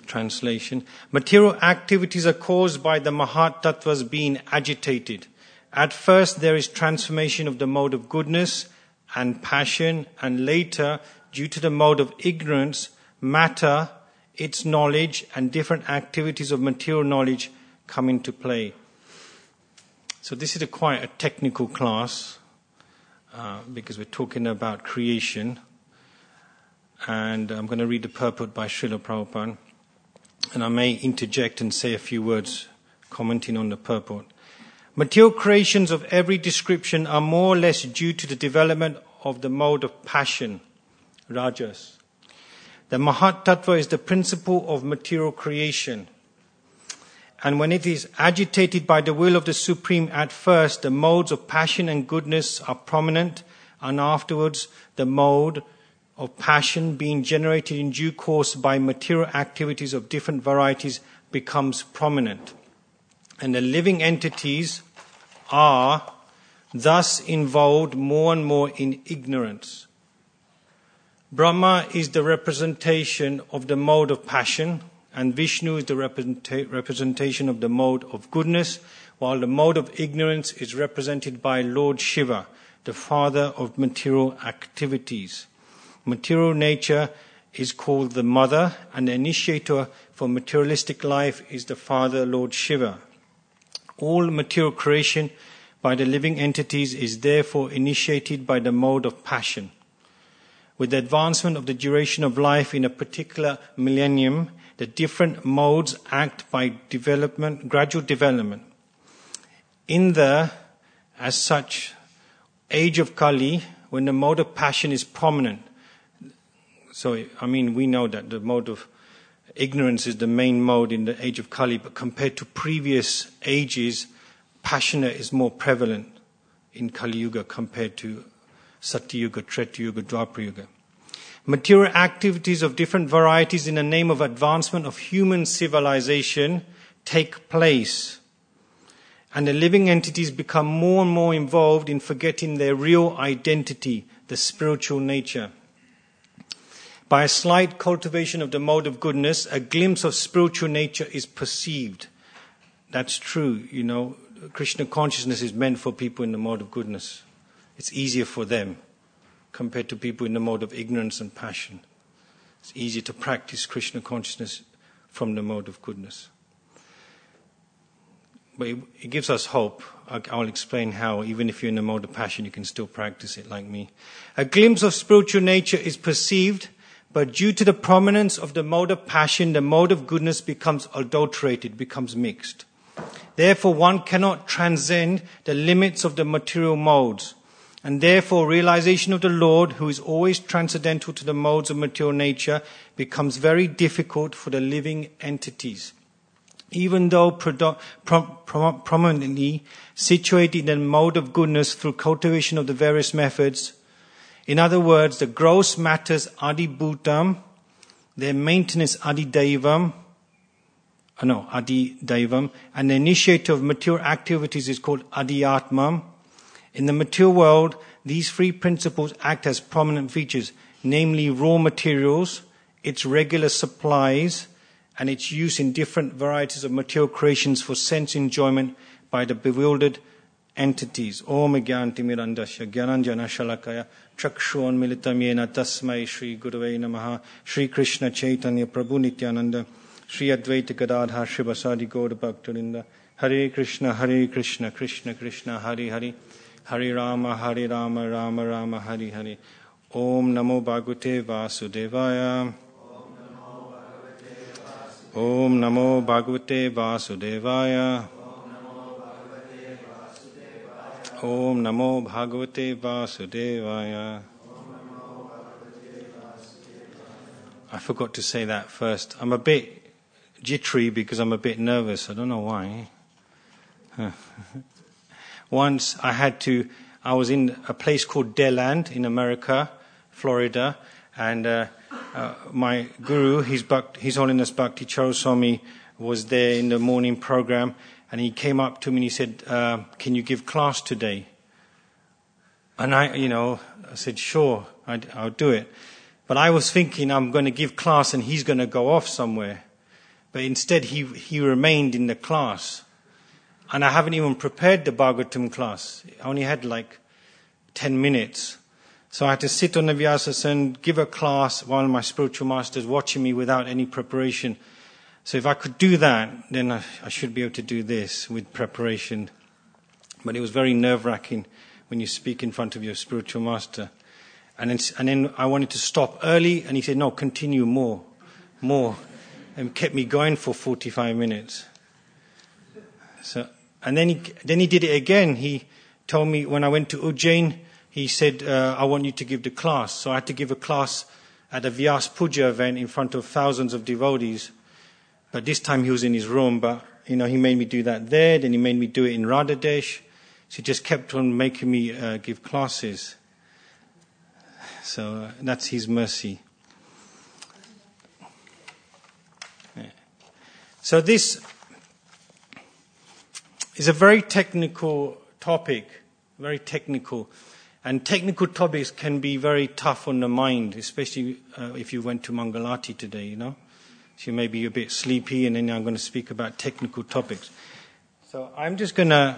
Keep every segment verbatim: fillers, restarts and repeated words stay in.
translation. Material activities are caused by the Mahat Tattvas being agitated. At first there is transformation of the mode of goodness and passion, and later, due to the mode of ignorance, matter, its knowledge, and different activities of material knowledge come into play. So this is a quite a technical class uh, because we're talking about creation. And I'm going to read the purport by Srila Prabhupada. And I may interject and say a few words commenting on the purport. Material creations of every description are more or less due to the development of the mode of passion, rajas. The Mahat Tattva is the principle of material creation. And when it is agitated by the will of the Supreme, at first the modes of passion and goodness are prominent, and afterwards the mode of passion being generated in due course by material activities of different varieties becomes prominent. And the living entities are thus involved more and more in ignorance. Brahma is the representation of the mode of passion, and Vishnu is the representa- representation of the mode of goodness, while the mode of ignorance is represented by Lord Shiva, the father of material activities. Material nature is called the mother, and the initiator for materialistic life is the father, Lord Shiva. All material creation by the living entities is therefore initiated by the mode of passion. With the advancement of the duration of life in a particular millennium, the different modes act by development, gradual development. In the, as such, age of Kali, when the mode of passion is prominent, so, I mean, we know that the mode of ignorance is the main mode in the age of Kali, but compared to previous ages, passion is more prevalent in Kali Yuga compared to Satya Yuga, Treta Yuga, Dwapara Yuga. Material activities of different varieties in the name of advancement of human civilization take place, and the living entities become more and more involved in forgetting their real identity, the spiritual nature. By a slight cultivation of the mode of goodness, a glimpse of spiritual nature is perceived. That's true, you know. Krishna consciousness is meant for people in the mode of goodness. It's easier for them compared to people in the mode of ignorance and passion. It's easier to practice Krishna consciousness from the mode of goodness. But it, it gives us hope. I'll explain how, even if you're in the mode of passion, you can still practice it like me. A glimpse of spiritual nature is perceived, but due to the prominence of the mode of passion, the mode of goodness becomes adulterated, becomes mixed. Therefore, one cannot transcend the limits of the material modes. And therefore, realization of the Lord, who is always transcendental to the modes of material nature, becomes very difficult for the living entities. Even though prodo- prom- prom- prominently situated in the mode of goodness through cultivation of the various methods, in other words, the gross matters adibhutam, their maintenance adidaivam, uh, no, adidaivam, and the initiator of material activities is called adiyatmam. In the material world, these three principles act as prominent features, namely raw materials, its regular supplies, and its use in different varieties of material creations for sense enjoyment by the bewildered entities. Om Gyanti Mirandasya Gyananjana Shalakaya Chakshon Militam Yena Tasmai Shri Gurave Namaha Shri Krishna Chaitanya Prabhu Nityananda Shri Advaita Gadadhar Shivasadi Gaur Bhaktarinda Hare Krishna Hare Krishna Krishna Krishna Hare Hare Hare Rama Hare Rama Rama Rama Hare Hare Om Namo Bhagavate Vasudevaya Om Namo Bhagavate Vasudevaya Om Namo Bhagavate Vasudevaya. I forgot to say that first. I'm a bit jittery because I'm a bit nervous. I don't know why. Once I had to, I was in a place called Deland in America, Florida, and uh, uh, my guru, His, Bhakt, His Holiness Bhakti Charu Swami, was there in the morning program, and he came up to me and he said, uh, can you give class today? And I, you know, I said, sure, I'd, I'll do it. But I was thinking I'm going to give class and he's going to go off somewhere. But instead he, he remained in the class. And I haven't even prepared the Bhagavatam class. I only had like ten minutes. So I had to sit on the Vyasasana, give a class while my spiritual master is watching me without any preparation. So if I could do that, then I, I should be able to do this with preparation. But it was very nerve-wracking when you speak in front of your spiritual master. And then, and then I wanted to stop early, and he said, no, continue more, more. And kept me going for forty-five minutes. So, and then he, then he did it again. He told me when I went to Ujjain, he said, uh, I want you to give the class. So I had to give a class at a Vyas Puja event in front of thousands of devotees. But this time he was in his room, but, you know, he made me do that there, then he made me do it in Radhadesh. So he just kept on making me uh, give classes. So uh, that's his mercy. Yeah. So this is a very technical topic, very technical. And technical topics can be very tough on the mind, especially uh, if you went to Mangalati today, you know. So you may be a bit sleepy, and then I'm going to speak about technical topics. So I'm just going to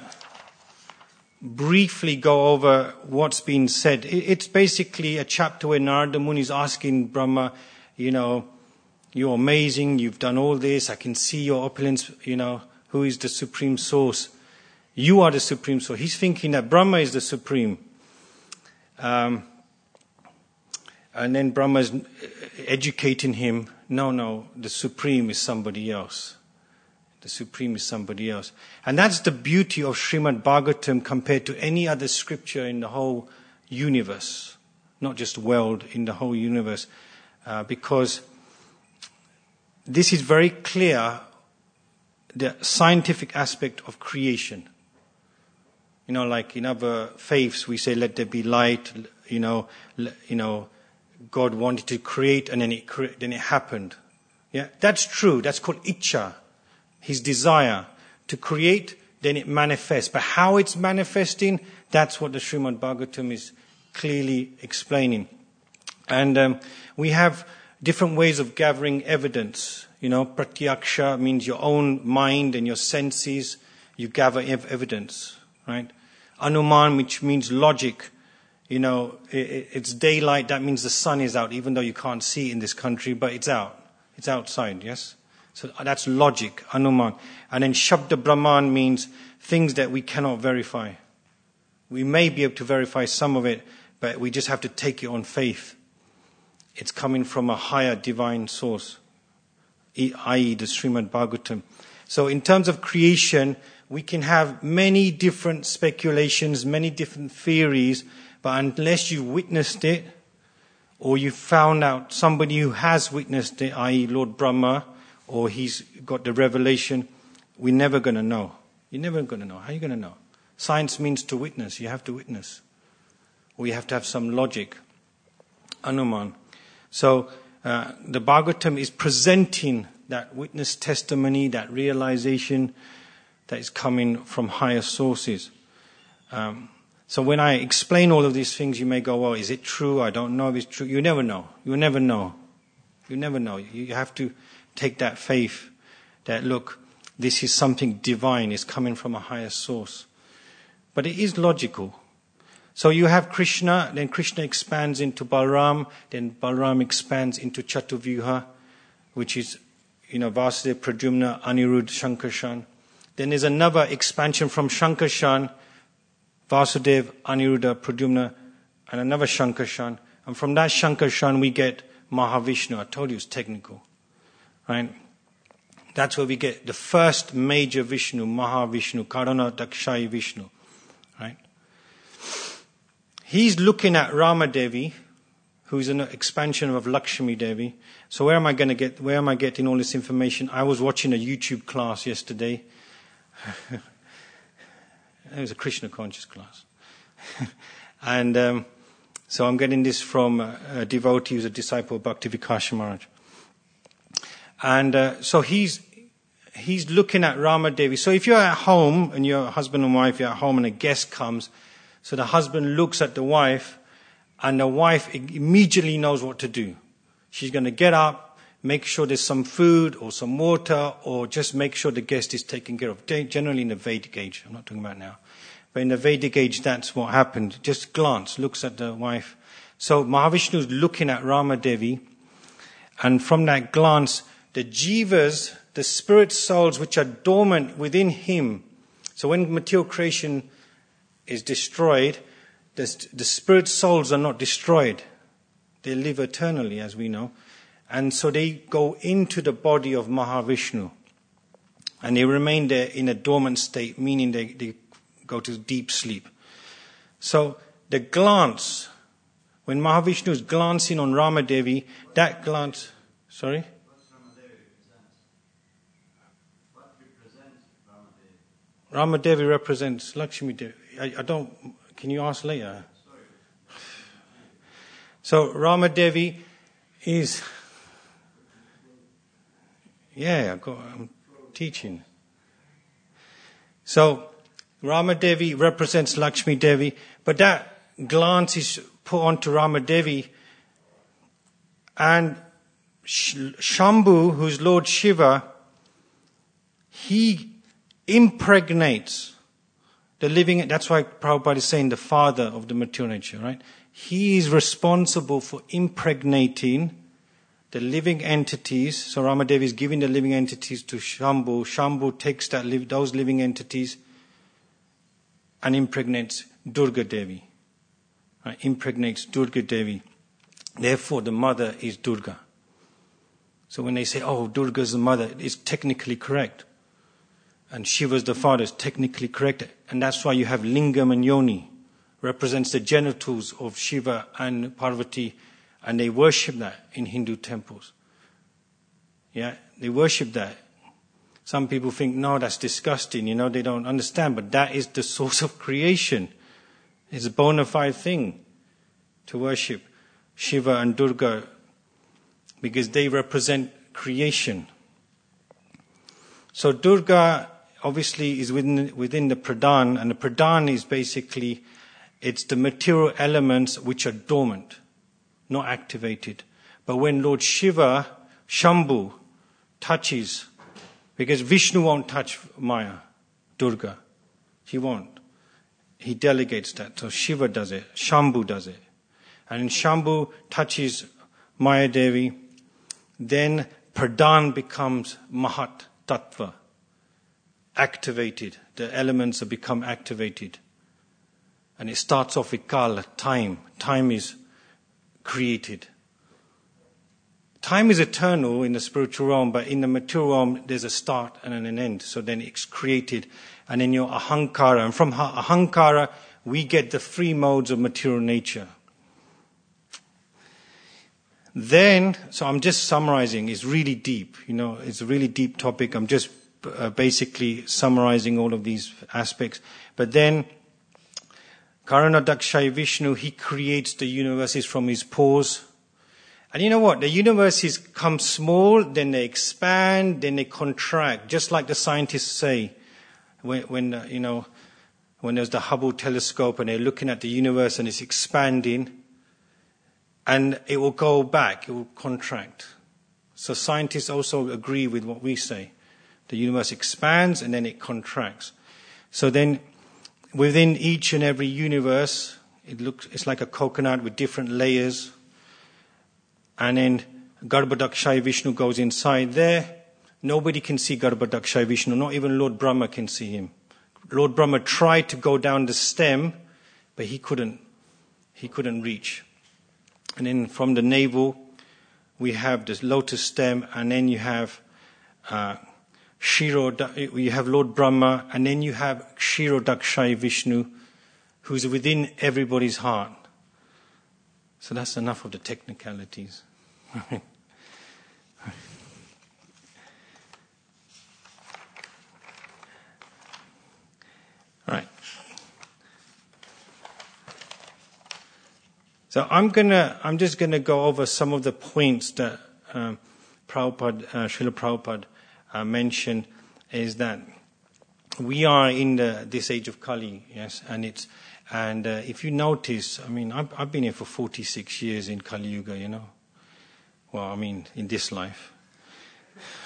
briefly go over what's been said. It's basically a chapter where Narada Muni is asking Brahma, you know, you're amazing, you've done all this, I can see your opulence, you know, who is the supreme source? You are the supreme source. He's thinking that Brahma is the supreme. Um, and then Brahma is educating him, no, no, the supreme is somebody else. The supreme is somebody else. And that's the beauty of Srimad Bhagavatam compared to any other scripture in the whole universe. Not just world, in the whole universe. Uh, because this is very clear, the scientific aspect of creation. You know, like in other faiths, we say, let there be light, you know, you know, God wanted to create and then it, cre- then it happened. Yeah, that's true. That's called Icha. His desire to create, then it manifests. But how it's manifesting, that's what the Srimad Bhagavatam is clearly explaining. And um, we have different ways of gathering evidence. You know, pratyaksha means your own mind and your senses. You gather ev- evidence, right? Anuman, which means logic. You know, it, it's daylight, that means the sun is out, even though you can't see in this country, but it's out. It's outside, yes? So that's logic, Anuman. And then Shabda Brahman means things that we cannot verify. We may be able to verify some of it, but we just have to take it on faith. It's coming from a higher divine source, that is the Srimad Bhagavatam. So in terms of creation, we can have many different speculations, many different theories, but unless you've witnessed it, or you've found out somebody who has witnessed it, that is Lord Brahma, or he's got the revelation, we're never going to know. You're never going to know. How are you going to know? Science means to witness. You have to witness. Or you have to have some logic. Anuman. So uh, the Bhagavatam is presenting that witness testimony, that realization that is coming from higher sources. Um, so when I explain all of these things, you may go, well, is it true? I don't know if it's true. You never know. You never know. You never know. You have to take that faith that, look, this is something divine. It's coming from a higher source. But it is logical. So you have Krishna, then Krishna expands into Balaram, then Balaram expands into Chatuvyuha, which is, you know, Vasudeva, Pradyumna, Aniruddha, Shankarshan. Then there's another expansion from Shankarshan, Vasudeva, Aniruddha, Pradyumna, and another Shankarshan. And from that Shankarshan we get Mahavishnu. I told you it's technical. Right? That's where we get the first major Vishnu, Mahavishnu, Karana Dakshayi Vishnu. Right? He's looking at Ramadevi, who's an expansion of Lakshmi Devi. So where am I going to get, where am I getting all this information? I was watching a YouTube class yesterday. It was a Krishna conscious class. and um, so I'm getting this from a, a devotee who's a disciple of Bhakti Vikasa Maharaj. And uh, so he's he's looking at Ramadevi. So if you're at home and you're a husband and wife, you're at home and a guest comes, so the husband looks at the wife and the wife immediately knows what to do. She's going to get up, make sure there's some food or some water, or just make sure the guest is taken care of. Generally in the Vedic age, I'm not talking about now. But in the Vedic age, that's what happened. Just glance, looks at the wife. So Mahavishnu is looking at Ramadevi, and from that glance, the jivas, the spirit souls which are dormant within him. So when material creation is destroyed, the, the spirit souls are not destroyed. They live eternally, as we know. And so they go into the body of Mahavishnu. And they remain there in a dormant state, meaning they, they go to deep sleep. So the glance, when Mahavishnu is glancing on Ramadevi, that glance, sorry? What Ramadevi represents? What represents Ramadevi? Ramadevi represents Lakshmi Devi. I, I don't, can you ask later? Sorry. So Ramadevi is, yeah, I got, I'm teaching. So Ramadevi represents Lakshmi Devi, but that glance is put onto Ramadevi, and Shambhu, who's Lord Shiva, he impregnates the living. That's why Prabhupada is saying the father of the material nature, right? He is responsible for impregnating the living entities. So Ramadevi is giving the living entities to Shambhu. Shambhu takes that live, those living entities and impregnates Durga Devi. Right? Impregnates Durga Devi. Therefore, the mother is Durga. So when they say, oh, Durga is the mother, it's technically correct. And Shiva's the father, is technically correct. And that's why you have Lingam and Yoni, represents the genitals of Shiva and Parvati, and they worship that in Hindu temples. Yeah, they worship that. Some people think, no, that's disgusting, you know, they don't understand, but that is the source of creation. It's a bona fide thing to worship Shiva and Durga, because they represent creation. So Durga obviously is within within the Pradhan, and the Pradhan is basically, it's the material elements which are dormant, not activated. But when Lord Shiva, Shambhu, touches, because Vishnu won't touch Maya, Durga, he won't. He delegates that. So Shiva does it, Shambhu does it. And when Shambhu touches Maya Devi, then Pradhan becomes Mahat Tattva, activated. The elements have become activated. And it starts off with Kala, time. Time is created. Time is eternal in the spiritual realm, but in the material realm, there's a start and an end. So then it's created. And then your Ahankara. And from Ahankara, we get the three modes of material nature. Then, so I'm just summarizing, it's really deep, you know, it's a really deep topic. I'm just uh, basically summarizing all of these aspects. But then, Karanadakshayi Vishnu, he creates the universes from his pores. And you know what? The universes come small, then they expand, then they contract, just like the scientists say. When, when uh, you know, when there's the Hubble telescope and they're looking at the universe and it's expanding, and it will go back, it will contract. So scientists also agree with what we say. The universe expands and then it contracts. So then within each and every universe, it looks, it's like a coconut with different layers. And then Garbhodakshayi Vishnu goes inside there. Nobody can see Garbhodakshayi Vishnu, not even Lord Brahma can see him. Lord Brahma tried to go down the stem, but he couldn't, he couldn't reach. And then from the navel, we have the lotus stem, and then you have uh, Shiro, you have Lord Brahma, and then you have Kshirodakshayi Vishnu, who's within everybody's heart. So that's enough of the technicalities. Right. So I'm gonna, I'm just gonna go over some of the points that um, Prabhupada, uh, Srila Prabhupada uh, mentioned. Is that we are in the, this age of Kali, yes, and it's, and uh, if you notice, I mean, I've, I've been here for forty-six years in Kali Yuga, you know. Well, I mean, in this life,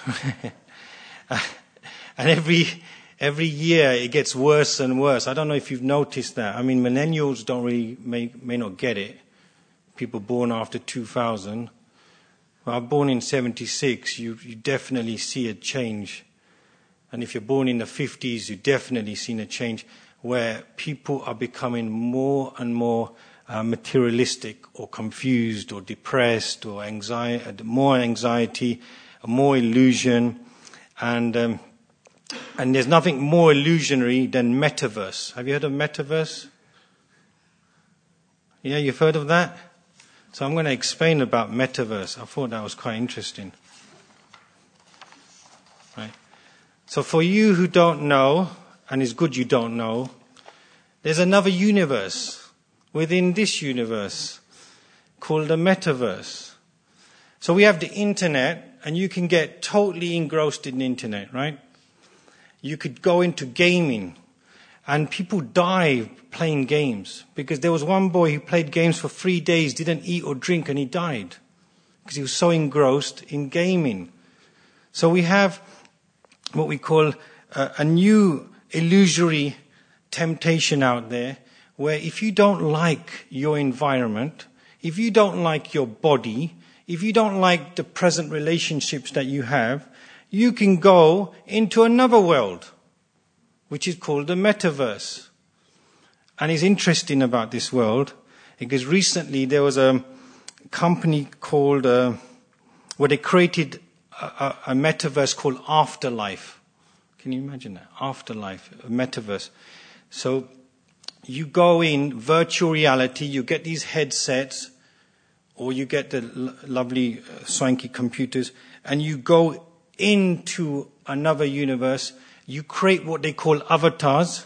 And every every year it gets worse and worse. I don't know if you've noticed that. I mean, millennials don't really may may not get it. People born after two thousand. Well, I'm born in seventy-six. You you definitely see a change. And if you're born in the fifties, you've definitely seen a change where people are becoming more and more uh, materialistic or confused or depressed or anxiety, more anxiety, more illusion. And um, and there's nothing more illusionary than metaverse. Have you heard of metaverse? Yeah, you've heard of that? So I'm going to explain about metaverse. I thought that was quite interesting. Right. So for you who don't know, and it's good you don't know, there's another universe within this universe called the metaverse. So we have the internet, and you can get totally engrossed in the internet, right? You could go into gaming, and people die playing games. Because there was one boy who played games for three days, didn't eat or drink, and he died. Because he was so engrossed in gaming. So we have what we call a, a new illusory temptation out there, where if you don't like your environment, if you don't like your body, if you don't like the present relationships that you have, you can go into another world, which is called the metaverse. And it's interesting about this world, because recently there was a company called, uh, where they created a, a, a metaverse called Afterlife. Can you imagine that? Afterlife, a metaverse. So you go in virtual reality, you get these headsets, or you get the l- lovely uh, swanky computers, and you go into another universe. You create what they call avatars.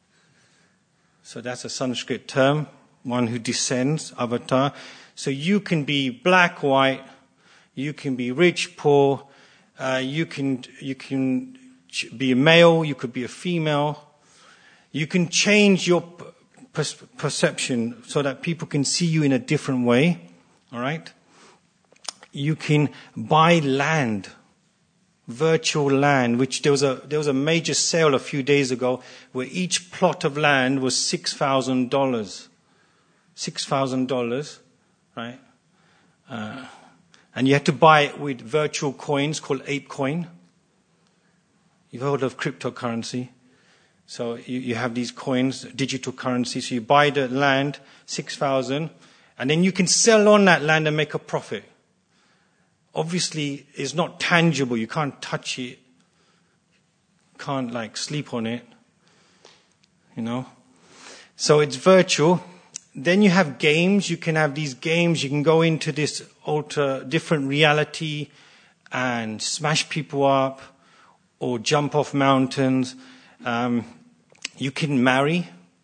So that's a Sanskrit term, one who descends, avatar. So you can be black, white, you can be rich, poor, uh, you can you can be a male, you could be a female. You can change your per- perception so that people can see you in a different way. All right? You can buy land, virtual land, which there was a there was a major sale a few days ago where each plot of land was six thousand dollars. Six thousand dollars, right? Uh, and you had to buy it with virtual coins called ApeCoin. You've heard of cryptocurrency. So you, you have these coins, digital currency. So you buy the land, six thousand, and then you can sell on that land and make a profit. Obviously, it's not tangible. You can't touch it. Can't like sleep on it. You know. So it's virtual. Then you have games. You can have these games. You can go into this alter different reality and smash people up or jump off mountains. Um, you can marry.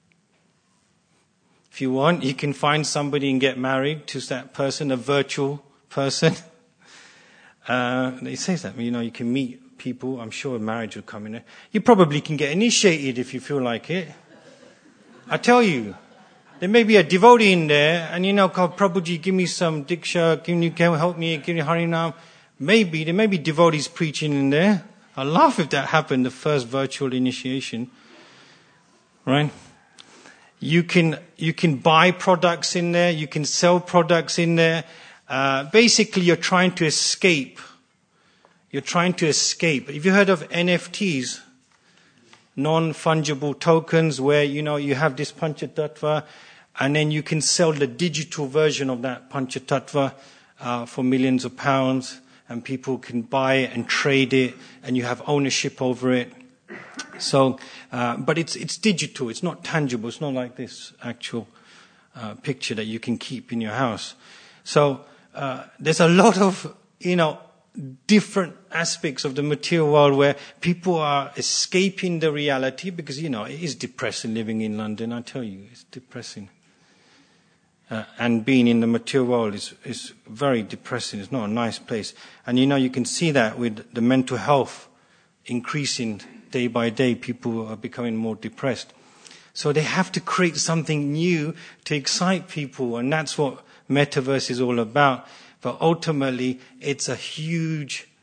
If you want, you can find somebody and get married to that person, a virtual person. Uh, it says that, you know, you can meet people. I'm sure a marriage will come in there. You probably can get initiated if you feel like it. I tell you, there may be a devotee in there, and you know, Prabhuji, give me some diksha, can you can help me, give me Harinam. Maybe, there may be devotees preaching in there. I'd laugh if that happened, the first virtual initiation. Right? You can, you can buy products in there, you can sell products in there. Uh, basically, you're trying to escape. You're trying to escape. Have you heard of N F Ts? Non-fungible tokens, where, you know, you have this Panchatattva, and then you can sell the digital version of that Panchatattva uh, for millions of pounds, and people can buy it and trade it, and you have ownership over it. So, uh, but it's it's digital. It's not tangible. It's not like this actual uh, picture that you can keep in your house. So uh, there's a lot of, you know, different aspects of the material world where people are escaping the reality, because, you know, it is depressing living in London. I tell you, it's depressing. Uh, and being in the material world is, is very depressing. It's not a nice place. And, you know, you can see that with the mental health increasing day by day. People are becoming more depressed. So they have to create something new to excite people. And that's what Metaverse is all about. But ultimately, it's a huge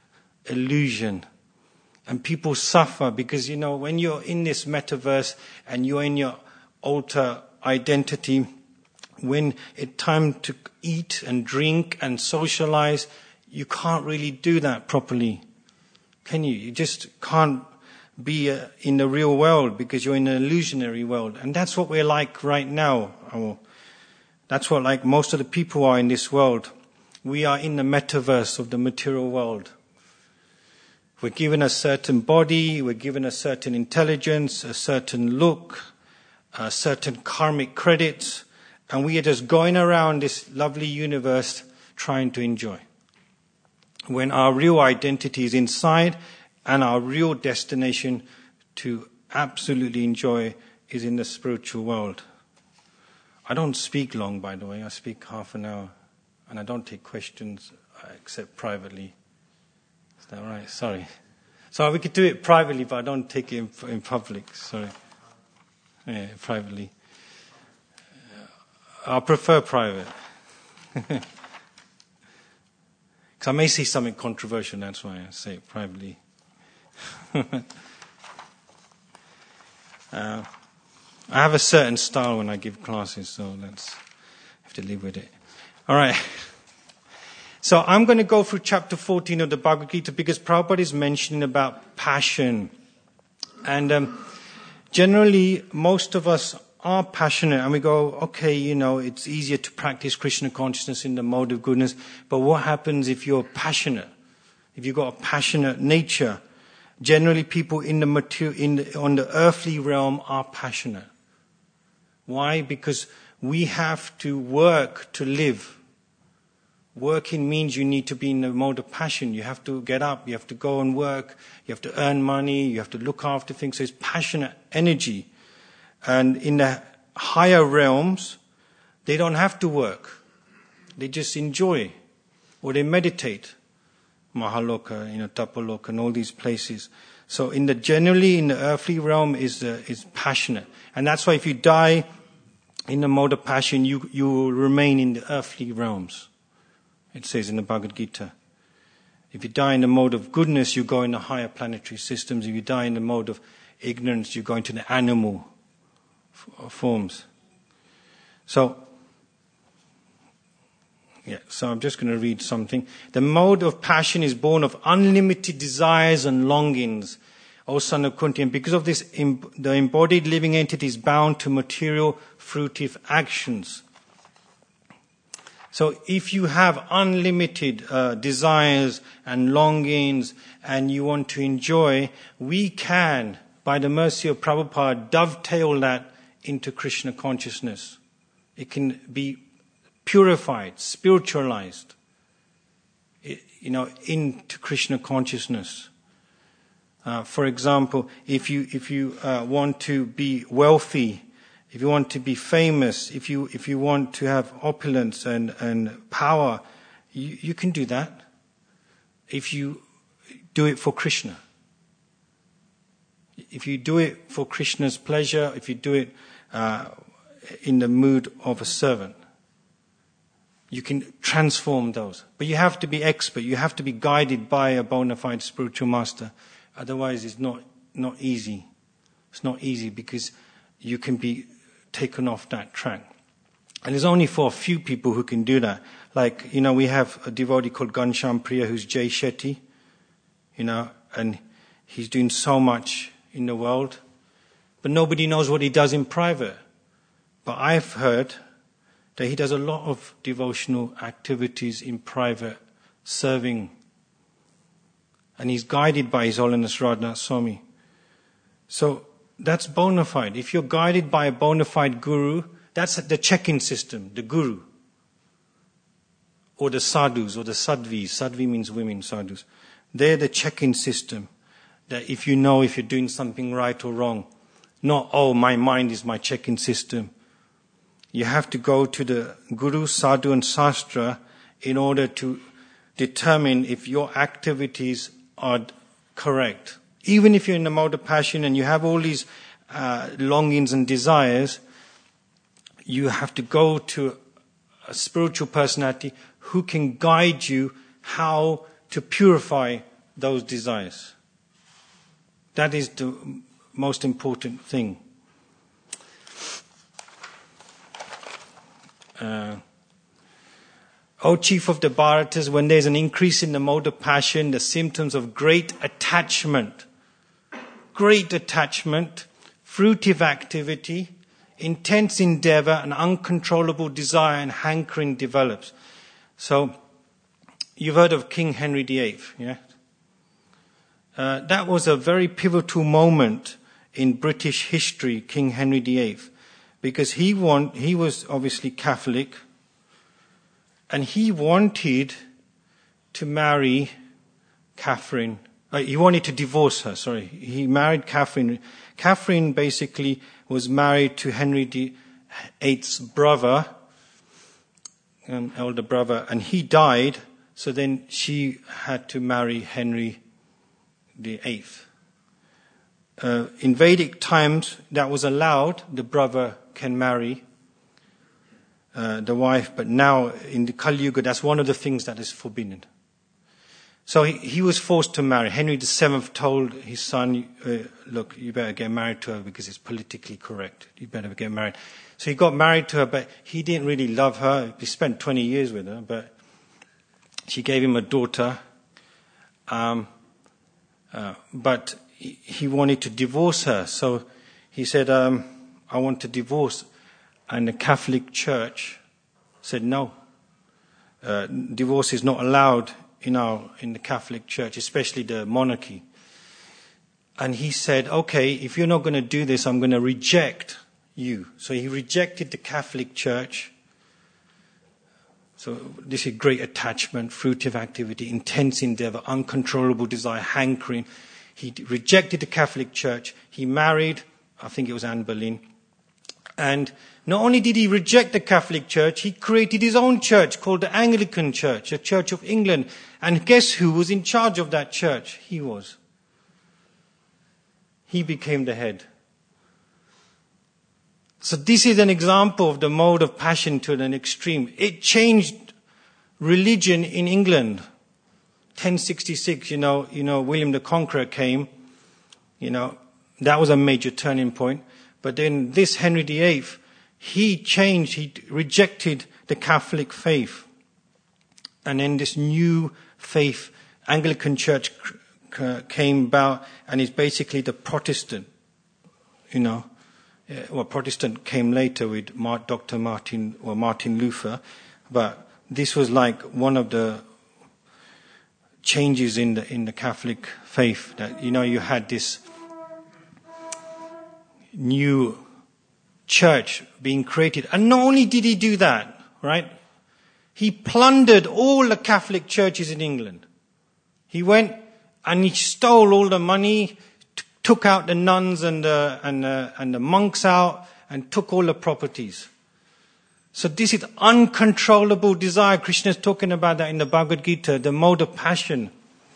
illusion. And people suffer because, you know, when you're in this metaverse and you're in your alter identity, when it's time to eat and drink and socialize, you can't really do that properly. Can you? You just can't be uh, in the real world because you're in an illusionary world. And that's what we're like right now. Or that's what like most of the people are in this world. We are in the metaverse of the material world. We're given a certain body, we're given a certain intelligence, a certain look, a certain karmic credits, and we are just going around this lovely universe trying to enjoy. When our real identity is inside and our real destination to absolutely enjoy is in the spiritual world. I don't speak long, by the way. I speak half an hour. And I don't take questions except privately. Is that right? Sorry. So we could do it privately, but I don't take it in, in public. Sorry. Yeah, privately. I prefer private. Because I may say something controversial, that's why I say it privately. uh, I have a certain style when I give classes, so let's have to live with it. All right. So I'm going to go through chapter fourteen of the Bhagavad Gita because Prabhupada is mentioning about passion. And um, generally, most of us are passionate and we go, okay, you know, it's easier to practice Krishna consciousness in the mode of goodness. But what happens if you're passionate? If you've got a passionate nature? Generally, people in the material, in the, on the earthly realm are passionate. Why? Because we have to work to live. Working means you need to be in the mode of passion. You have to get up, you have to go and work, you have to earn money, you have to look after things. So it's passionate energy. And in the higher realms, they don't have to work. They just enjoy. Or they meditate. Mahaloka, you know, Tapaloka and all these places. So in the generally in the earthly realm is uh, is passionate. And that's why if you die in the mode of passion, you, you will remain in the earthly realms. It says in the Bhagavad Gita. If you die in the mode of goodness, you go in the higher planetary systems. If you die in the mode of ignorance, you go into the animal f- forms. So, yeah, so I'm just going to read something. The mode of passion is born of unlimited desires and longings, O son of Kunti. And because of this, the embodied living entity is bound to material fruitive actions. So if you have unlimited uh, desires and longings and you want to enjoy, we can, by the mercy of Prabhupada, dovetail that into Krishna consciousness. It can be purified, spiritualized, you know, into Krishna consciousness. Uh, for example, if you if you uh, want to be wealthy, if you want to be famous, if you if you want to have opulence and, and power, you, you can do that if you do it for Krishna. If you do it for Krishna's pleasure, if you do it uh, in the mood of a servant, you can transform those. But you have to be expert. You have to be guided by a bona fide spiritual master. Otherwise, it's not not easy. It's not easy because you can be taken off that track. And it's only for a few people who can do that. Like, you know, we have a devotee called Ghanshyam Priya who's Jay Shetty, you know, and he's doing so much in the world. But nobody knows what he does in private. But I've heard that he does a lot of devotional activities in private, serving. And he's guided by His Holiness Radhanath Swami. So that's bona fide. If you're guided by a bona fide guru, that's the check-in system, the guru. Or the sadhus, or the sadhvis. Sadhvi means women, sadhus. They're the check-in system. That if you know if you're doing something right or wrong. Not, oh, my mind is my check-in system. You have to go to the guru, sadhu and sastra in order to determine if your activities are correct. Even if you're in the mode of passion and you have all these uh, longings and desires, you have to go to a spiritual personality who can guide you how to purify those desires. That is the most important thing. Uh, O chief of the Bharatas, when there's an increase in the mode of passion, the symptoms of great attachment, great attachment, fruitive activity, intense endeavor, and uncontrollable desire and hankering develops. So, you've heard of King Henry the Eighth, yeah? Uh, that was a very pivotal moment in British history, King Henry the Eighth, because he want, he was obviously Catholic, and he wanted to marry Catherine. Uh, he wanted to divorce her, sorry. He married Catherine. Catherine basically was married to Henry the Eighth's brother, um, elder brother, and he died, so then she had to marry Henry the Eighth. Uh, in Vedic times, that was allowed. The brother can marry uh, the wife, but now in the Kali Yuga, that's one of the things that is forbidden. So he, he was forced to marry. Henry the Seventh told his son, uh, look, you better get married to her because it's politically correct. You better get married. So he got married to her, but he didn't really love her. He spent twenty years with her, but she gave him a daughter. Um, Uh, but he wanted to divorce her. So he said, um, I want to divorce. And the Catholic Church said, no. Uh, divorce is not allowed in our in the Catholic Church, especially the monarchy. And he said, okay, if you're not going to do this, I'm going to reject you. So he rejected the Catholic Church. So this is great attachment, fruitive activity, intense endeavor, uncontrollable desire, hankering. He rejected the Catholic Church. He married, I think it was Anne Boleyn. And not only did he reject the Catholic Church, he created his own church called the Anglican Church, the Church of England. And guess who was in charge of that church? He was. He became the head. So this is an example of the mode of passion to an extreme. It changed religion in England. ten sixty-six, you know, you know, William the Conqueror came. You know, that was a major turning point. But then this Henry the Eighth, he changed, he rejected the Catholic faith. And then this new faith, Anglican Church came about, and is basically the Protestant, you know. Well, Protestant came later with Doctor Martin or Martin Luther, but this was like one of the changes in the in the Catholic faith. That, you know, you had this new church being created, and not only did he do that, right? He plundered all the Catholic churches in England. He went and he stole all the money, took out the nuns and the, and, the, and the monks out, and took all the properties. So this is uncontrollable desire. Krishna is talking about that in the Bhagavad Gita, the mode of passion.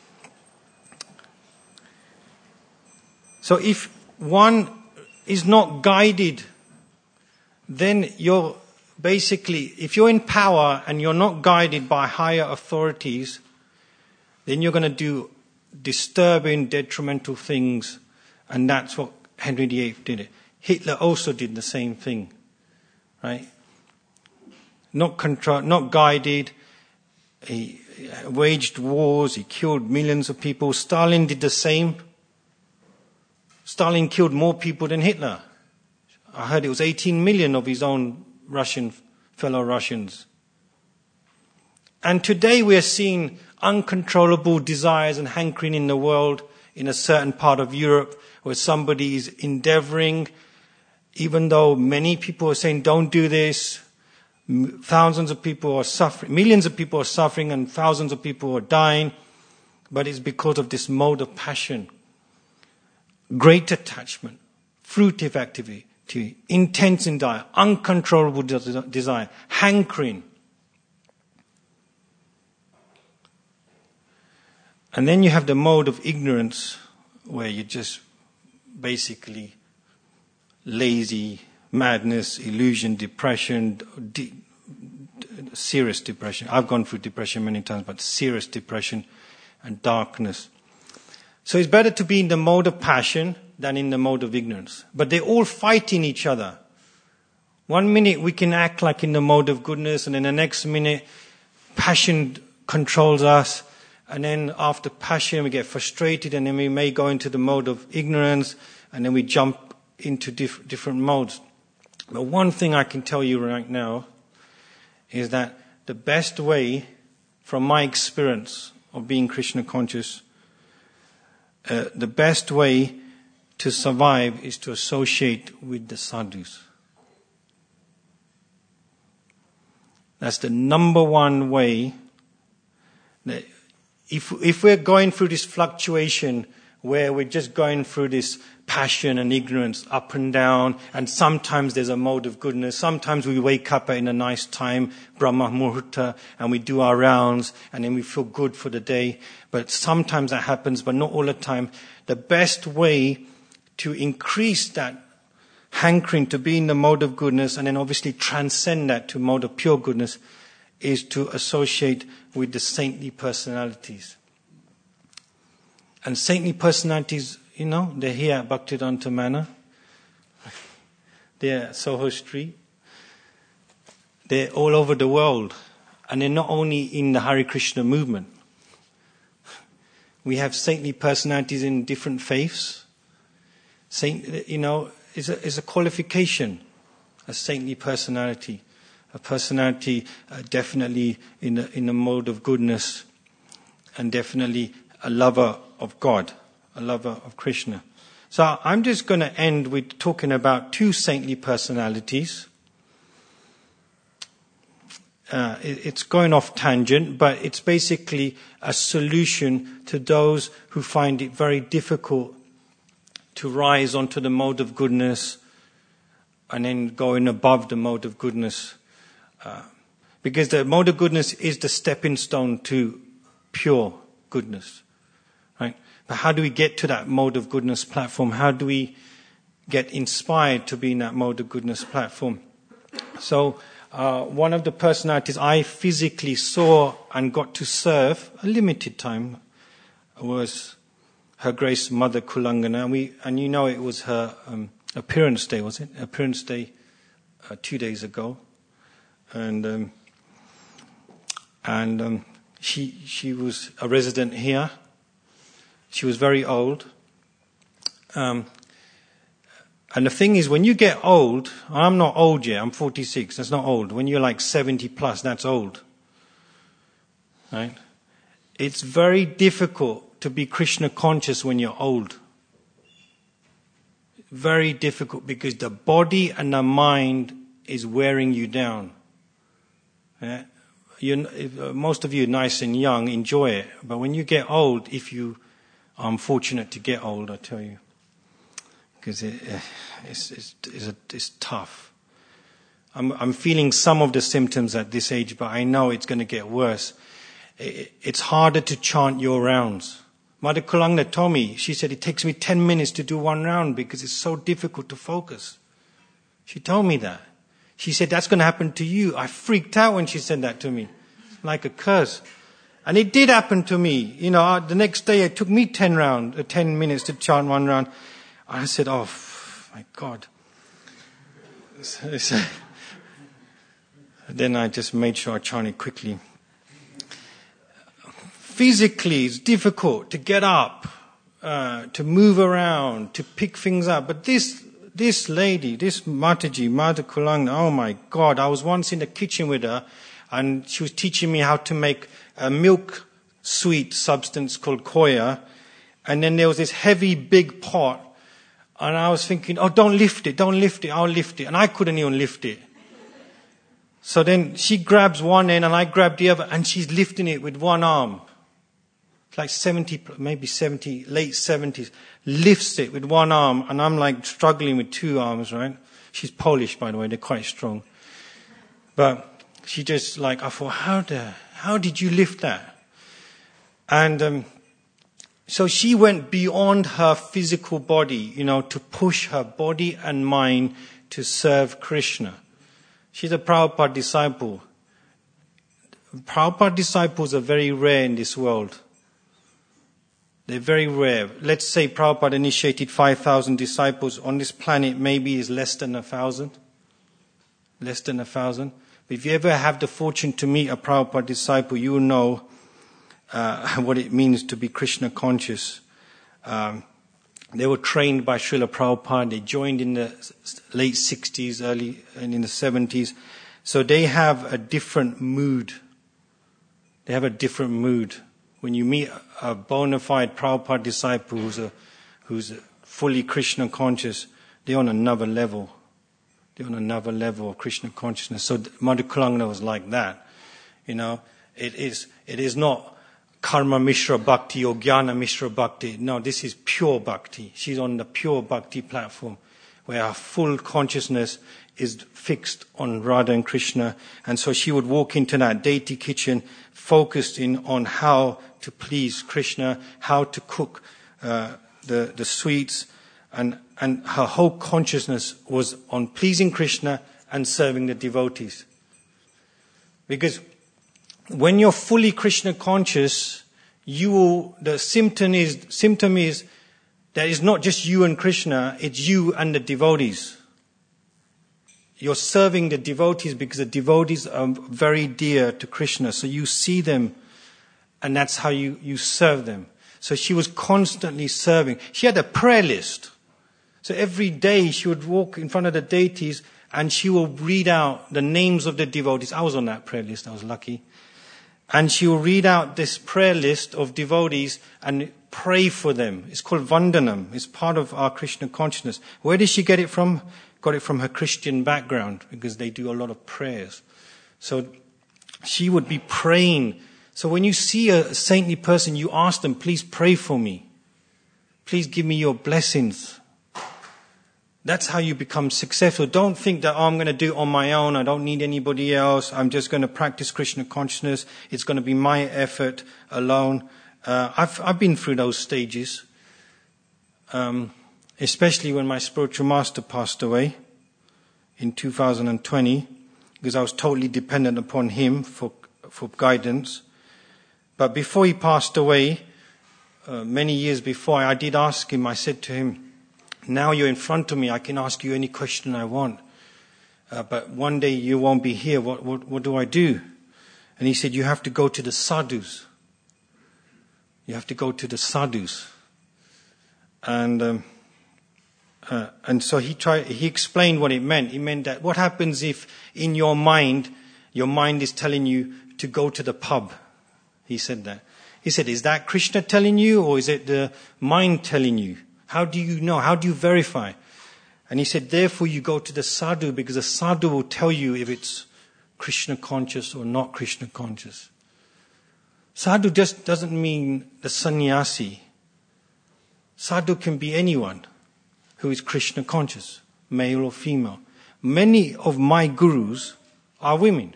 So if one is not guided, then you're basically, if you're in power and you're not guided by higher authorities, then you're going to do disturbing, detrimental things. And that's what Henry the Eighth did. It. Hitler also did the same thing, right? Not control, not guided. He waged wars. He killed millions of people. Stalin did the same. Stalin killed more people than Hitler. I heard it was eighteen million of his own Russian fellow Russians. And today we are seeing uncontrollable desires and hankering in the world, in a certain part of Europe, where somebody is endeavoring, even though many people are saying, don't do this, thousands of people are suffering, millions of people are suffering, and thousands of people are dying, but it's because of this mode of passion. Great attachment, fruitive activity, intense desire, uncontrollable desire, hankering. And then you have the mode of ignorance, where you just basically lazy, madness, illusion, depression, de- serious depression. I've gone through depression many times, but serious depression and darkness. So it's better to be in the mode of passion than in the mode of ignorance. But they're all fighting each other. One minute we can act like in the mode of goodness, and in the next minute passion controls us. And then after passion we get frustrated, and then we may go into the mode of ignorance, and then we jump into diff- different modes. But one thing I can tell you right now is that the best way, from my experience of being Krishna conscious, uh, the best way to survive is to associate with the sadhus. That's the number one way. That if if we're going through this fluctuation where we're just going through this passion and ignorance up and down, and sometimes there's a mode of goodness, sometimes we wake up in a nice time, Brahma Muhurta, and we do our rounds, and then we feel good for the day. But sometimes that happens, but not all the time. The best way to increase that hankering to be in the mode of goodness, and then obviously transcend that to mode of pure goodness, is to associate with the saintly personalities. And saintly personalities, you know, they're here at Bhaktivedanta Manor. They're at Soho Street. They're all over the world. And they're not only in the Hare Krishna movement. We have saintly personalities in different faiths. Saint, you know, is a, is a qualification, a saintly personality. A personality uh, definitely in the, in the mode of goodness, and definitely a lover of God, a lover of Krishna. So I'm just going to end with talking about two saintly personalities. Uh, it, it's going off tangent, but it's basically a solution to those who find it very difficult to rise onto the mode of goodness and then going above the mode of goodness. Uh, because the mode of goodness is the stepping stone to pure goodness. Right? But how do we get to that mode of goodness platform? How do we get inspired to be in that mode of goodness platform? So uh, one of the personalities I physically saw and got to serve a limited time was Her Grace Mother Kulangana. And, we, and you know it was her um, appearance day, was it? Appearance day uh, two days ago. And um, and um, she she was a resident here. She was very old. Um, and the thing is, when you get old, I'm not old yet, I'm forty-six, that's not old. When you're like seventy plus, that's old. Right? It's very difficult to be Krishna conscious when you're old. Very difficult, because the body and the mind is wearing you down. Yeah? You, if, uh, most of you are nice and young, enjoy it. But when you get old, if you are unfortunate to get old, I tell you, because it, uh, it's, it's, it's, a, it's tough. I'm, I'm feeling some of the symptoms at this age, but I know it's going to get worse. It, it's harder to chant your rounds. Mother Kulangna told me, she said, it takes me ten minutes to do one round because it's so difficult to focus. She told me that. She said, that's going to happen to you. I freaked out when she said that to me. Like a curse. And it did happen to me. You know, the next day it took me ten round, uh, ten minutes to chant one round. I said, oh, my God. So, so, then I just made sure I chanted quickly. Physically, it's difficult to get up, uh, to move around, to pick things up. But this this lady, this Mataji, Mother Kulangna, oh my God, I was once in the kitchen with her, and she was teaching me how to make a milk sweet substance called koya. And then there was this heavy big pot, and I was thinking, oh, don't lift it, don't lift it, I'll lift it. And I couldn't even lift it. So then she grabs one end and I grab the other, and she's lifting it with one arm. Like seventy, maybe seventy, late seventies, lifts it with one arm, and I'm like struggling with two arms, right? She's Polish, by the way, they're quite strong. But she just like, I thought, how the, how did you lift that? And um, so she went beyond her physical body, you know, to push her body and mind to serve Krishna. She's a Prabhupada disciple. Prabhupada disciples are very rare in this world. They're very rare. Let's say Prabhupada initiated five thousand disciples. On this planet, maybe is less than a thousand. Less than a thousand. But if you ever have the fortune to meet a Prabhupada disciple, you will know uh, what it means to be Krishna conscious. Um, they were trained by Srila Prabhupada. They joined in the late sixties, early and in the seventies. So they have a different mood. They have a different mood. When you meet a bona fide Prabhupada disciple who's, a, who's fully Krishna conscious, they're on another level. They're on another level of Krishna consciousness. So Madhukulangana was like that. You know, it is, it is not Karma Mishra Bhakti or Jnana Mishra Bhakti. No, this is pure Bhakti. She's on the pure Bhakti platform where her full consciousness is fixed on Radha and Krishna. And so she would walk into that deity kitchen focused in on how to please Krishna, how to cook uh, the, the sweets. And, and her whole consciousness was on pleasing Krishna and serving the devotees. Because when you're fully Krishna conscious, you will, the symptom is, symptom is that it's not just you and Krishna, it's you and the devotees. You're serving the devotees because the devotees are very dear to Krishna. So you see them and that's how you, you serve them. So she was constantly serving. She had a prayer list. So every day she would walk in front of the deities and she will read out the names of the devotees. I was on that prayer list, I was lucky. And she will read out this prayer list of devotees and pray for them. It's called Vandanam. It's part of our Krishna consciousness. Where did she get it from? Got it from her Christian background because they do a lot of prayers. So she would be praying. So when you see a saintly person, you ask them, please pray for me. Please give me your blessings. That's how you become successful. Don't think that, oh, I'm going to do it on my own. I don't need anybody else. I'm just going to practice Krishna consciousness. It's going to be my effort alone. Uh, I've, I've been through those stages. Um, especially when my spiritual master passed away in two thousand twenty, because I was totally dependent upon him for, for guidance. But before he passed away, uh, many years before, I did ask him, I said to him, now you're in front of me, I can ask you any question I want. Uh, but one day you won't be here, what, what, what do I do? And he said, you have to go to the sadhus. You have to go to the sadhus. And, um, uh, and so he tried, he explained what it meant. It meant that what happens if in your mind, your mind is telling you to go to the pub? He said that. He said, is that Krishna telling you or is it the mind telling you? How do you know? How do you verify? And he said, therefore you go to the sadhu because the sadhu will tell you if it's Krishna conscious or not Krishna conscious. Sadhu just doesn't mean the sannyasi. Sadhu can be anyone who is Krishna conscious, male or female. Many of my gurus are women.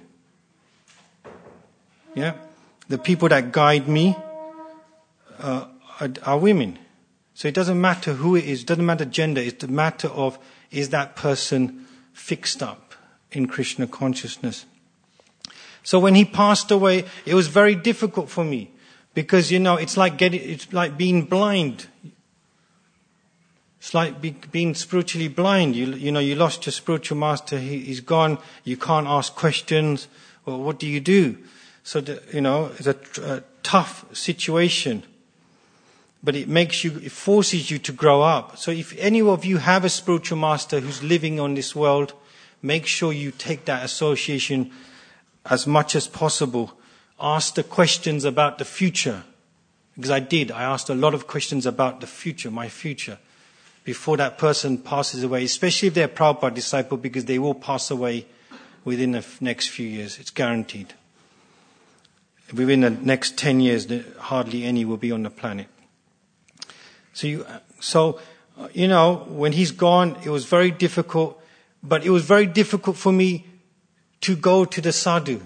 Yeah, the people that guide me uh, are, are women. So it doesn't matter who it is, it doesn't matter gender, it's the matter of is that person fixed up in Krishna consciousness. So when he passed away, it was very difficult for me because, you know, it's like getting, it's like being blind. It's like be, being spiritually blind. You, you know, you lost your spiritual master, he, he's gone, you can't ask questions. Well, what do you do? So, the, you know, it's a, a tough situation. But it makes you, it forces you to grow up. So if any of you have a spiritual master who's living on this world, make sure you take that association as much as possible. Ask the questions about the future. Because I did. I asked a lot of questions about the future, my future, before that person passes away, especially if they're a Prabhupada disciple, because they will pass away within the next few years. It's guaranteed. Within the next ten years, hardly any will be on the planet. So, you, so, you know, when he's gone, it was very difficult, but it was very difficult for me to go to the sadhu.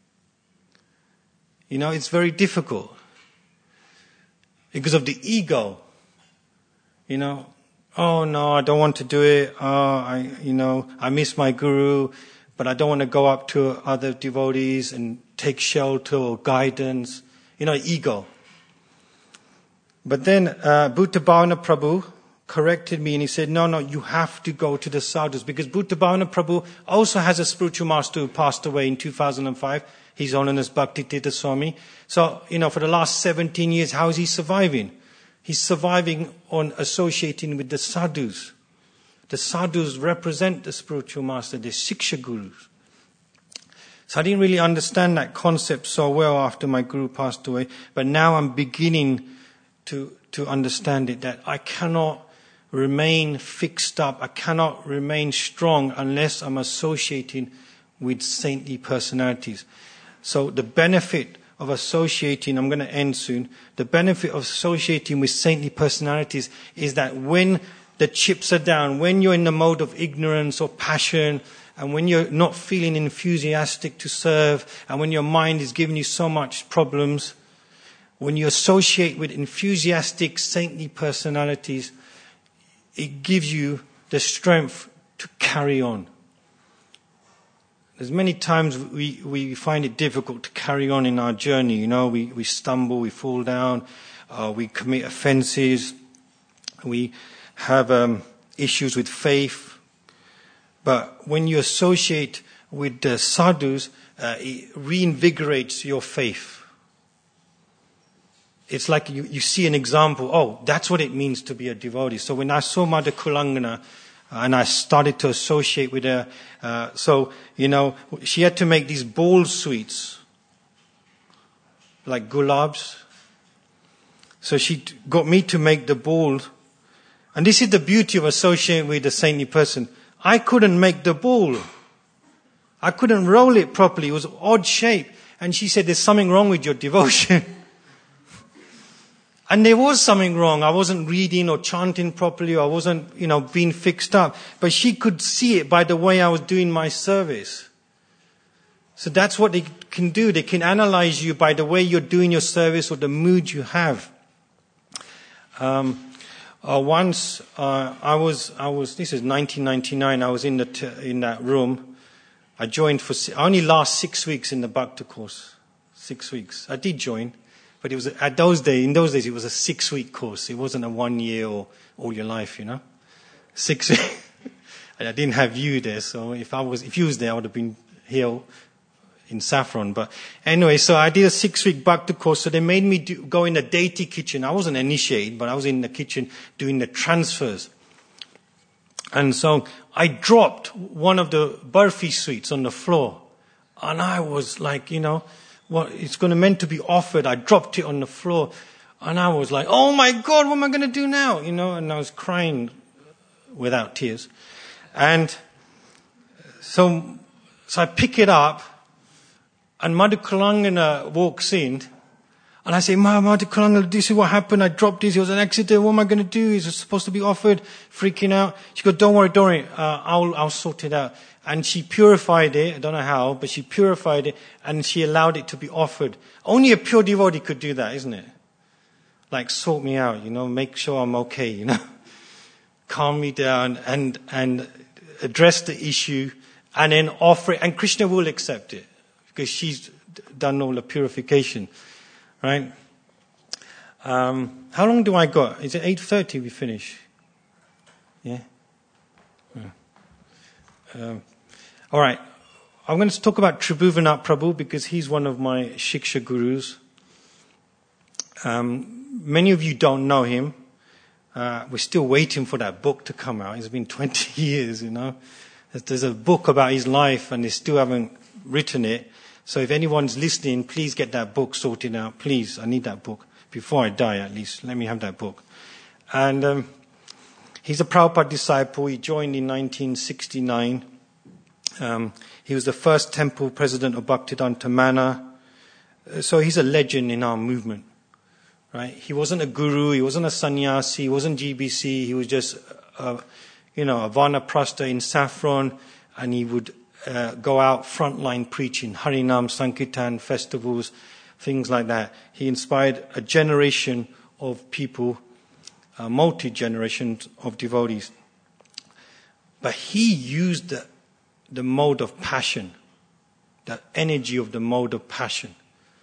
You know, it's very difficult because of the ego. You know, oh no, I don't want to do it. Oh, I, you know, I miss my guru, but I don't want to go up to other devotees and take shelter or guidance. You know, ego. But then uh, Bhutta Bhavana Prabhu corrected me and he said, no, no, you have to go to the sadhus, because Bhutta Bhavana Prabhu also has a spiritual master who passed away in two thousand five. He's known as Bhakti Tirtha Swami. So, you know, for the last seventeen years, how is he surviving? He's surviving on associating with the sadhus. The sadhus represent the spiritual master, the Siksha Gurus. So I didn't really understand that concept so well after my guru passed away, but now I'm beginning to, to understand it, that I cannot remain fixed up, I cannot remain strong unless I'm associating with saintly personalities. So the benefit of associating, I'm going to end soon, the benefit of associating with saintly personalities is that when the chips are down, when you're in the mode of ignorance or passion, and when you're not feeling enthusiastic to serve, and when your mind is giving you so much problems, when you associate with enthusiastic, saintly personalities, it gives you the strength to carry on. There's many times we, we find it difficult to carry on in our journey. You know, we, we stumble, we fall down, uh, we commit offenses, we have um, issues with faith. But when you associate with the sadhus, uh, it reinvigorates your faith. It's like you, you see an example, oh, that's what it means to be a devotee. So when I saw Mother Kulangana, and I started to associate with her, uh, so, you know, she had to make these bowl sweets, like gulabs. So she got me to make the bowl. And this is the beauty of associating with a saintly person. I couldn't make the bowl. I couldn't roll it properly. It was odd shape. And she said, there's something wrong with your devotion. And there was something wrong. I wasn't reading or chanting properly. Or I wasn't, you know, being fixed up. But she could see it by the way I was doing my service. So that's what they can do. They can analyze you by the way you're doing your service or the mood you have. Um, uh, once uh, I was, I was. This is nineteen ninety-nine. I was in the t- in that room. I joined for. I only last six weeks in the Bhakta course. Six weeks. I did join. But it was at those days. In those days, it was a six-week course. It wasn't a one year or all your life, you know. Six. And I didn't have you there, so if I was, if you was there, I would have been here in Saffron. But anyway, so I did a six-week Bhakti course. So they made me do, go in the deity kitchen. I wasn't initiated, but I was in the kitchen doing the transfers. And so I dropped one of the burfi sweets on the floor, and I was like, you know. Well, it's going to meant to be offered. I dropped it on the floor, and I was like, "Oh my God, what am I going to do now?" You know, and I was crying without tears. And so, so I pick it up, and Mother Kulangana walks in, and I say, "Ma, Mother Kulangana, this is what happened. I dropped this. It was an accident. What am I going to do? It's supposed to be offered." Freaking out. She goes, "Don't worry, don't worry. Uh, I'll, I'll sort it out." And she purified it, I don't know how, but she purified it and she allowed it to be offered. Only a pure devotee could do that, isn't it? Like, sort me out, you know, make sure I'm okay, you know. Calm me down and, and address the issue and then offer it. And Krishna will accept it because she's done all the purification, right? Um, how long do I got? Is it eight thirty we finish? Yeah? Yeah. Um, All right, I'm going to talk about Tribhuvanatha Prabhu because he's one of my Shiksha Gurus. Um, many of you don't know him. Uh, we're still waiting for that book to come out. It's been twenty years, you know. There's a book about his life and they still haven't written it. So if anyone's listening, please get that book sorted out. Please, I need that book. Before I die, at least. Let me have that book. And um, he's a Prabhupada disciple. He joined in nineteen sixty-nine. Um, he was the first temple president of Bhaktivedanta Manor. So he's a legend in our movement, right? He wasn't a guru, he wasn't a sannyasi, he wasn't G B C, he was just, a, you know, a vanaprastha in Saffron, and he would uh, go out frontline preaching, Harinam, Sankirtan, festivals, things like that. He inspired a generation of people, a multi-generation of devotees. But he used the the mode of passion, the energy of the mode of passion.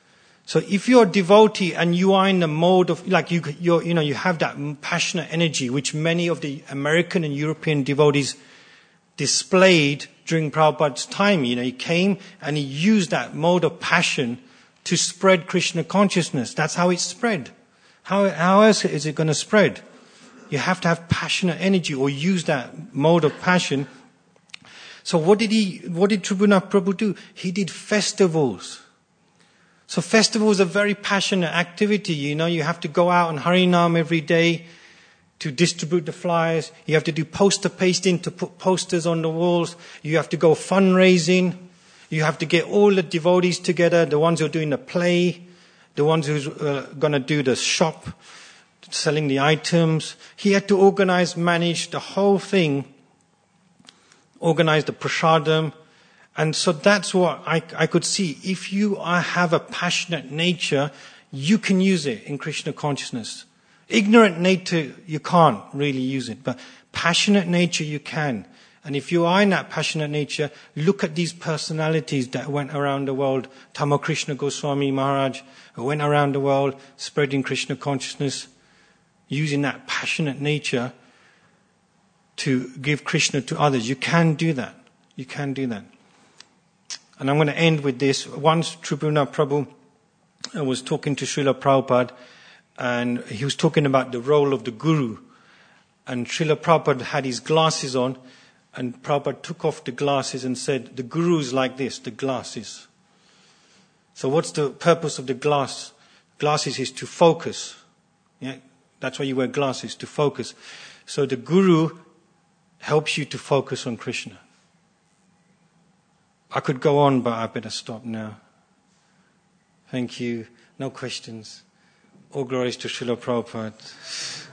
So if you're a devotee and you are in the mode of, like you, you're, you know, you have that passionate energy, which many of the American and European devotees displayed during Prabhupada's time. You know, he came and he used that mode of passion to spread Krishna consciousness. That's how it spread. How, how else is it going to spread? You have to have passionate energy or use that mode of passion. So what did he, what did Tribhunath Prabhu do? He did festivals. So festivals are very passionate activity. You know, you have to go out and Harinam every day to distribute the flyers. You have to do poster pasting to put posters on the walls. You have to go fundraising. You have to get all the devotees together, the ones who are doing the play, the ones who's uh, going to do the shop, selling the items. He had to organize, manage the whole thing, organize the prasadam. And so that's what I, I could see. If you are, have a passionate nature, you can use it in Krishna consciousness. Ignorant nature, you can't really use it. But passionate nature, you can. And if you are in that passionate nature, look at these personalities that went around the world. Tamakrishna Goswami Maharaj, who went around the world spreading Krishna consciousness, using that passionate nature to give Krishna to others. You can do that. You can do that. And I'm going to end with this. Once Tribhunath Prabhu was talking to Srila Prabhupada, and he was talking about the role of the Guru. And Srila Prabhupada had his glasses on, and Prabhupada took off the glasses and said, the Guru is like this, the glasses. So what's the purpose of the glass? Glasses is to focus. Yeah, that's why you wear glasses, to focus. So the Guru helps you to focus on Krishna. I could go on, but I better stop now. Thank you. No questions. All glories to Srila Prabhupada.